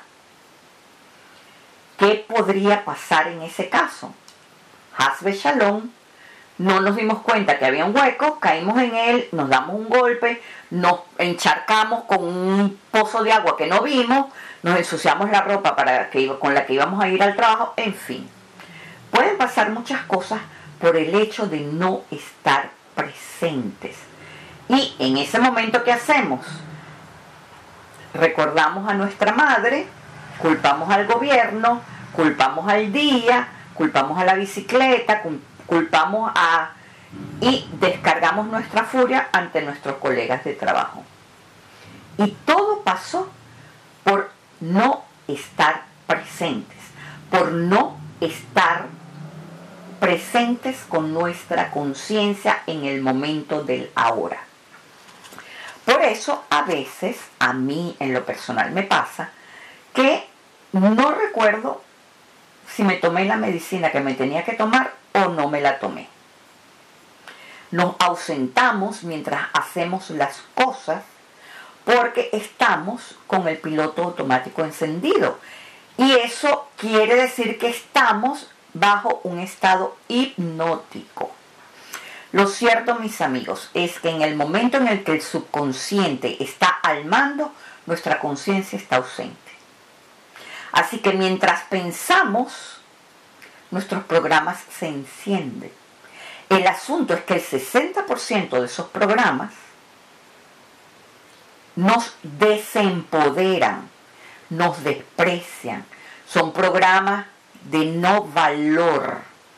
¿Qué podría pasar en ese caso? Hasbe Shalom, no nos dimos cuenta que había un hueco, caímos en él, nos damos un golpe, nos encharcamos con un pozo de agua que no vimos, nos ensuciamos la ropa con la que íbamos a ir al trabajo, en fin. Pueden pasar muchas cosas por el hecho de no estar presentes. Y en ese momento, ¿qué hacemos? Recordamos a nuestra madre, culpamos al gobierno, culpamos al día, culpamos a la bicicleta, y descargamos nuestra furia ante nuestros colegas de trabajo. Y todo pasó por no estar presentes, por no estar presentes con nuestra conciencia en el momento del ahora. Por eso a veces, a mí en lo personal me pasa, que no recuerdo si me tomé la medicina que me tenía que tomar o no me la tomé. Nos ausentamos mientras hacemos las cosas porque estamos con el piloto automático encendido. Y eso quiere decir que estamos bajo un estado hipnótico. Lo cierto, mis amigos, es que en el momento en el que el subconsciente está al mando, nuestra conciencia está ausente. Así que mientras pensamos, nuestros programas se encienden. El asunto es que el 60% de esos programas nos desempoderan, nos desprecian. Son programas de no valor.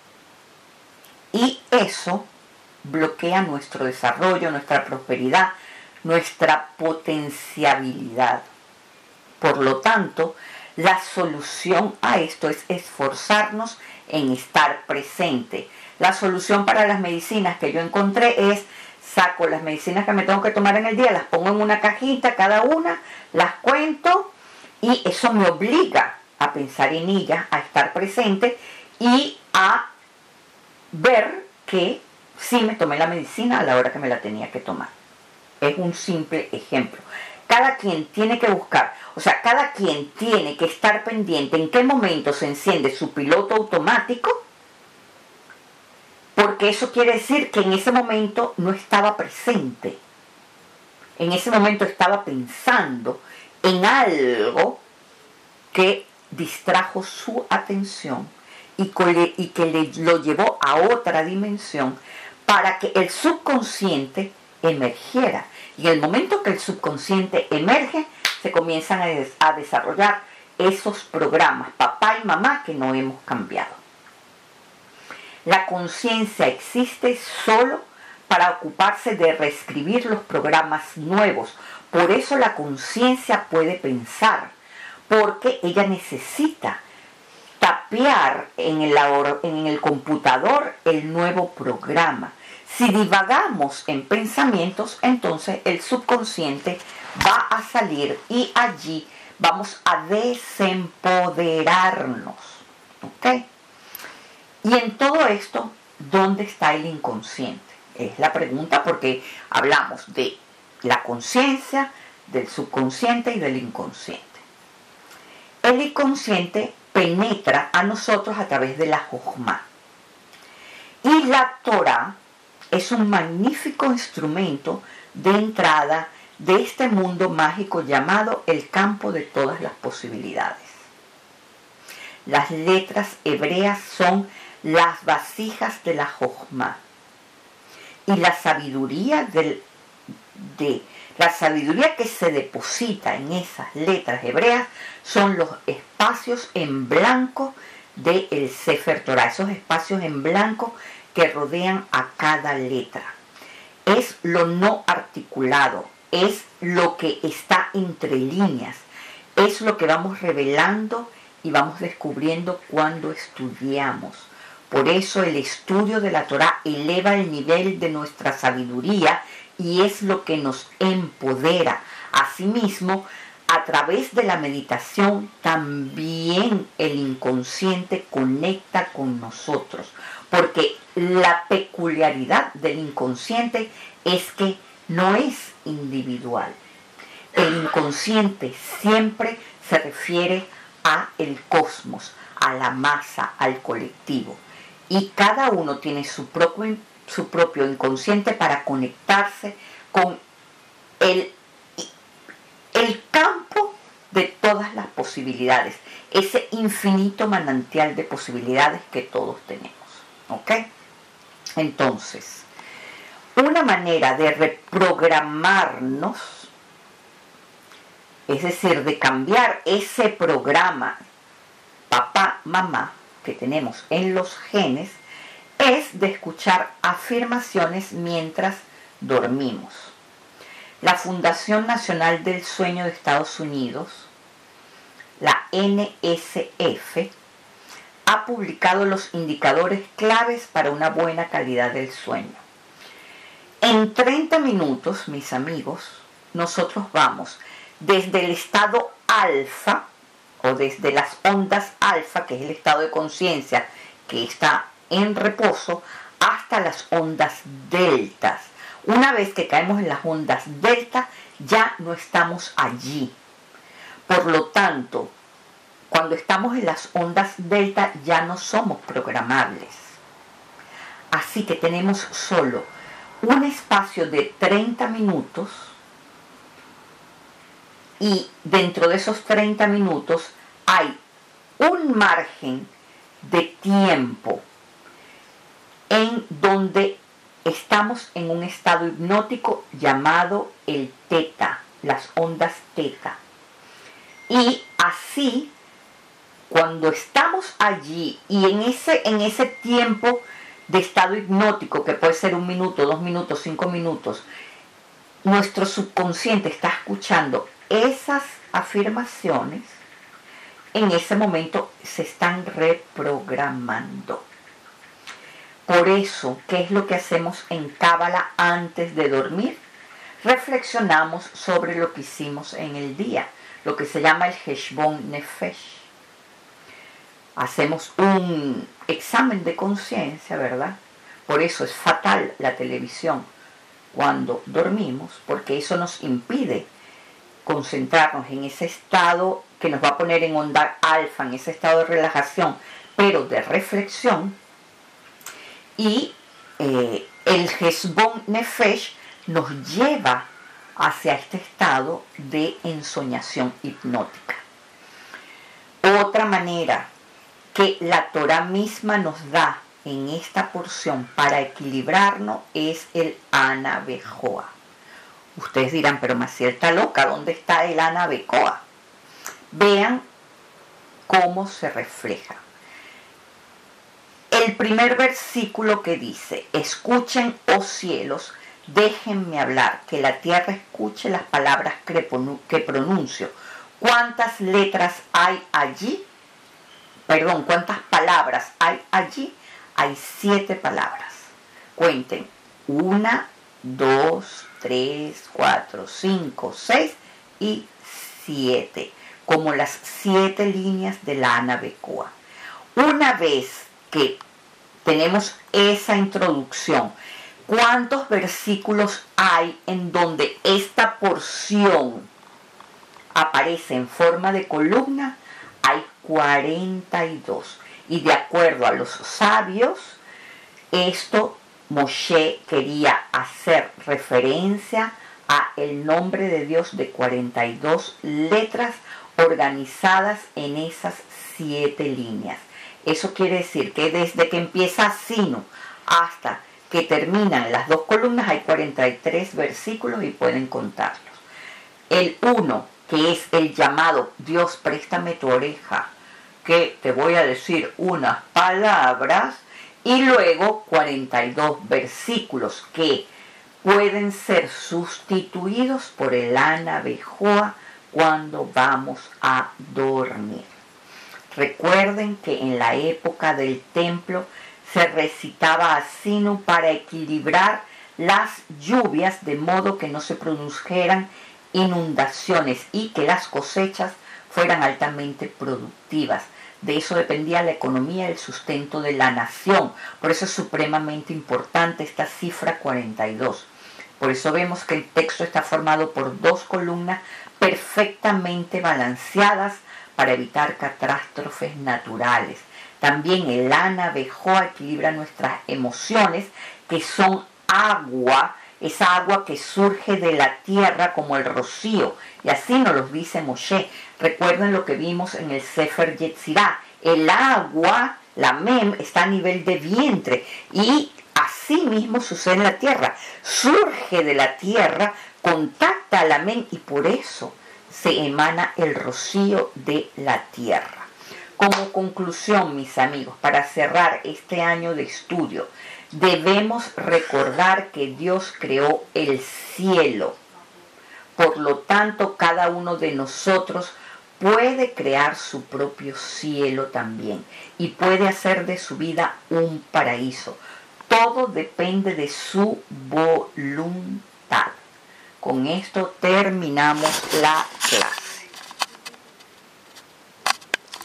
Y eso bloquea nuestro desarrollo, nuestra prosperidad, nuestra potenciabilidad. Por lo tanto, la solución a esto es esforzarnos en estar presente. La solución para las medicinas que yo encontré es: saco las medicinas que me tengo que tomar en el día, las pongo en una cajita cada una, las cuento, y eso me obliga a pensar en ellas, a estar presente y a ver que sí me tomé la medicina a la hora que me la tenía que tomar. Es un simple ejemplo. Cada quien tiene que buscar, cada quien tiene que estar pendiente en qué momento se enciende su piloto automático, porque eso quiere decir que en ese momento no estaba presente. En ese momento estaba pensando en algo que distrajo su atención y que lo llevó a otra dimensión para que el subconsciente emergiera. Y en el momento que el subconsciente emerge, se comienzan a desarrollar esos programas, papá y mamá, que no hemos cambiado. La conciencia existe solo para ocuparse de reescribir los programas nuevos. Por eso la conciencia puede pensar, porque ella necesita tapear en el computador el nuevo programa. Si divagamos en pensamientos, entonces el subconsciente va a salir y allí vamos a desempoderarnos. ¿Ok? Y en todo esto, ¿dónde está el inconsciente? Es la pregunta, porque hablamos de la conciencia, del subconsciente y del inconsciente. El inconsciente penetra a nosotros a través de la Jojma. Y la Torah es un magnífico instrumento de entrada de este mundo mágico llamado el campo de todas las posibilidades. Las letras hebreas son las vasijas de la Jojma. Y la sabiduría la sabiduría que se deposita en esas letras hebreas son los espacios en blanco del Sefer Torah, esos espacios en blanco que rodean a cada letra. Es lo no articulado, es lo que está entre líneas, es lo que vamos revelando y vamos descubriendo cuando estudiamos. Por eso el estudio de la Torah eleva el nivel de nuestra sabiduría y es lo que nos empodera. Asimismo, a través de la meditación también el inconsciente conecta con nosotros, porque la peculiaridad del inconsciente es que no es individual. El inconsciente siempre se refiere a el cosmos, a la masa, al colectivo. Y cada uno tiene su propio inconsciente para conectarse con el campo de todas las posibilidades, ese infinito manantial de posibilidades que todos tenemos. ¿Ok? Entonces, una manera de reprogramarnos, es decir, de cambiar ese programa papá, mamá que tenemos en los genes, es de escuchar afirmaciones mientras dormimos. La Fundación Nacional del Sueño de Estados Unidos, la NSF, ha publicado los indicadores claves para una buena calidad del sueño. En 30 minutos, mis amigos, nosotros vamos desde el estado alfa o desde las ondas alfa, que es el estado de conciencia que está en reposo, hasta las ondas deltas. Una vez que caemos en las ondas delta, ya no estamos allí. Por lo tanto, cuando estamos en las ondas delta ya no somos programables. Así que tenemos solo un espacio de 30 minutos y dentro de esos 30 minutos hay un margen de tiempo en donde estamos en un estado hipnótico llamado el teta, las ondas teta. Y así, cuando estamos allí y en ese tiempo de estado hipnótico, que puede ser 1 minuto, 2 minutos, 5 minutos, nuestro subconsciente está escuchando esas afirmaciones, en ese momento se están reprogramando. Por eso, ¿qué es lo que hacemos en Cábala antes de dormir? Reflexionamos sobre lo que hicimos en el día, lo que se llama el Heshbon Nefesh. Hacemos un examen de conciencia, ¿verdad? Por eso es fatal la televisión cuando dormimos, porque eso nos impide concentrarnos en ese estado que nos va a poner en onda alfa, en ese estado de relajación, pero de reflexión. Y el Heshbon Nefesh nos lleva hacia este estado de ensoñación hipnótica. Otra manera que la Torah misma nos da en esta porción para equilibrarnos es el Ana Bejoa. Ustedes dirán, pero Maciel está loca, ¿dónde está el Ana Bejoa? Vean cómo se refleja. El primer versículo que dice: escuchen, oh cielos, déjenme hablar, que la tierra escuche las palabras que pronuncio. ¿Cuántas letras hay allí? Perdón, ¿cuántas palabras hay allí? Hay 7 palabras. Cuenten: 1, 2, 3, 4, 5, 6 y 7. Como las 7 líneas de la Ana Bejoa. Una vez que tenemos esa introducción, ¿cuántos versículos hay en donde esta porción aparece en forma de columna? Hay 42. Y de acuerdo a los sabios, esto Moshe quería hacer referencia a el nombre de Dios de 42 letras organizadas en esas 7 líneas. Eso quiere decir que desde que empieza Sinu hasta que terminan las 2 columnas hay 43 versículos y pueden contarlos. El 1, que es el llamado Dios, préstame tu oreja, que te voy a decir unas palabras, y luego 42 versículos que pueden ser sustituidos por el Ana Bejoa cuando vamos a dormir. Recuerden que en la época del templo se recitaba Asinu para equilibrar las lluvias de modo que no se produjeran inundaciones y que las cosechas fueran altamente productivas. De eso dependía la economía y el sustento de la nación. Por eso es supremamente importante esta cifra 42. Por eso vemos que el texto está formado por 2 columnas perfectamente balanceadas para evitar catástrofes naturales. También el Ana Bejoa equilibra nuestras emociones, que son agua, esa agua que surge de la tierra como el rocío. Y así nos lo dice Moshe. Recuerden lo que vimos en el Sefer Yetzirah. El agua, la mem, está a nivel de vientre. Y así mismo sucede en la tierra. Surge de la tierra, contacta a la mem y por eso se emana el rocío de la tierra. Como conclusión, mis amigos, para cerrar este año de estudio, debemos recordar que Dios creó el cielo. Por lo tanto, cada uno de nosotros puede crear su propio cielo también y puede hacer de su vida un paraíso. Todo depende de su voluntad. con esto terminamos la clase.